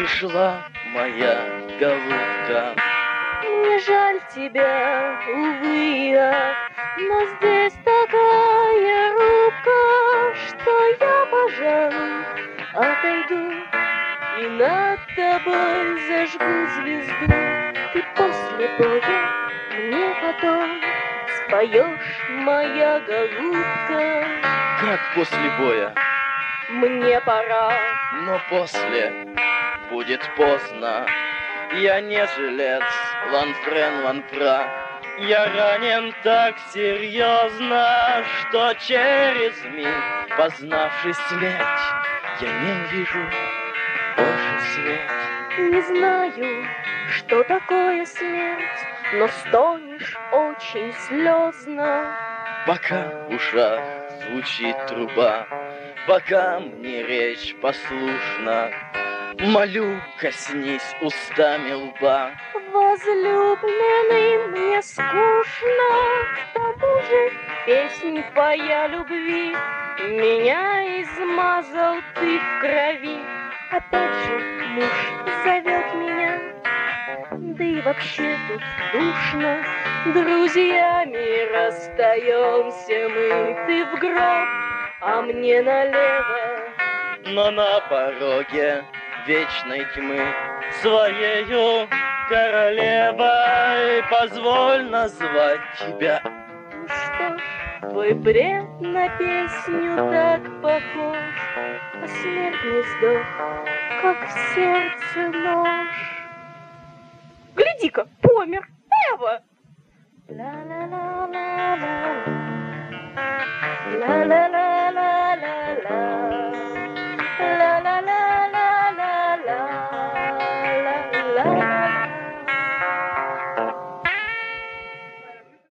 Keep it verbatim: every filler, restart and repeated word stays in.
ушла моя голубка. Мне жаль тебя, увы, ах, но здесь такая рубка, что я, пожалуй, отойду и над тобой зажгу звезду. Ты после боя мне потом споешь, моя голубка. Как после боя? Мне пора. Но после будет поздно. Я не жилец, Ланфрен Ланфра. Я ранен так серьезно, что через миг, познавший смерть, я не увижу больше свет. Не знаю, что такое смерть, но стонешь очень слезно. Пока в ушах звучит труба, пока мне речь послушна, молю, коснись устами лба. Возлюбленный, мне скучно, к тому же песнь твоя любви. Меня измазал ты в крови, опять же муж зовет меня. Да и вообще тут душно, друзьями расстаемся мы. Ты в гроб, а мне налево. Но на пороге вечной тьмы своею королевой позволь назвать тебя. Ну что ж, твой бред на песню так похож, а смерть не сдох, как в сердце нож. Гляди-ка, помер, Эва! Ла-ла-ла.